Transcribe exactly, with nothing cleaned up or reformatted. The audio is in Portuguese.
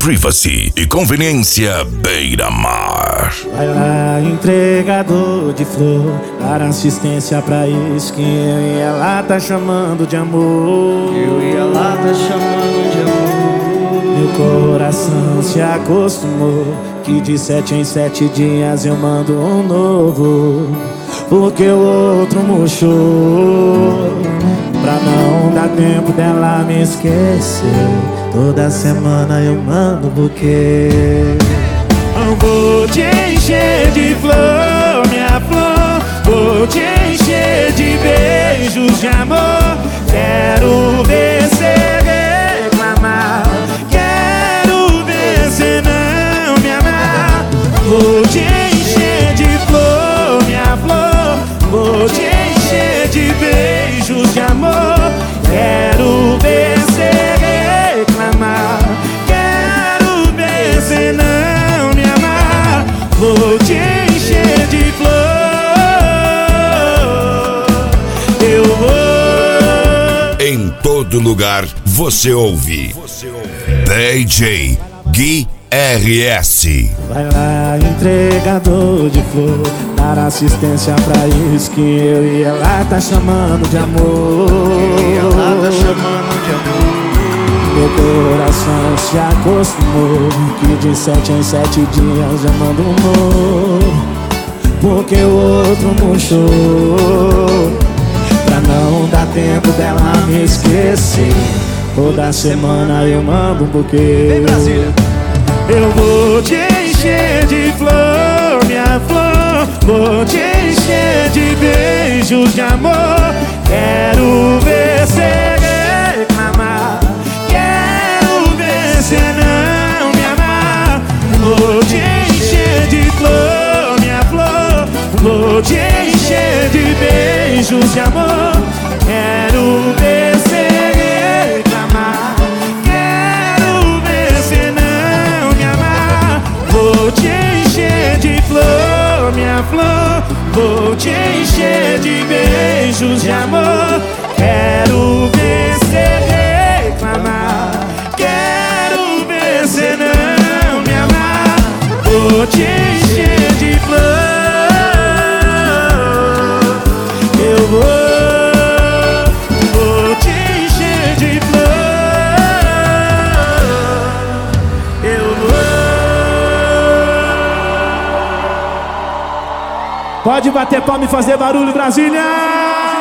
Privacy e conveniência Beira-Mar. Vai lá, entregador de flor, dar assistência pra isso que eu e ela tá chamando de amor. Eu e ela tá chamando de amor. Meu coração se acostumou que de sete em sete dias eu mando um novo, porque o outro murchou. Pra não dar tempo dela me esquecer, toda semana eu mando buquê. Eu vou te encher de flor, minha flor, vou te encher de beijos de amor. Quero ver cê reclamar, quero ver cê não me amar. Vou te encher de flor, minha flor, vou te encher de beijos de amor. Quero ver cê reclamar, quero ver cê não me amar. Vou te encher de flor, eu vou. Em todo lugar você ouve D J Gui R S. Vai lá, entregador de flor, dar assistência pra isso que eu e ela tá chamando de amor. Eu e ela tá chamando de amor. Meu coração se acostumou que de sete em sete dias eu mando um novo, porque o outro murchou. Pra não dar tempo dela me esquecer, toda semana eu mando um buquê. Vem, Brasília! Eu vou te encher de flor, minha flor, vou te encher de beijos de amor. Quero ver cê reclamar, quero ver cê não me amar. Vou te encher de flor, minha flor, vou te encher de beijos de amor. Quero ver cê reclamar, quero ver cê não me amar. Vou te encher de flor, minha flor, vou te encher de beijos de amor. Quero ver cê reclamar, quero ver cê não me amar. Vou te encher de flor, eu vou. Vou te encher de flor, eu vou. Pode bater palma e fazer barulho, Brasília!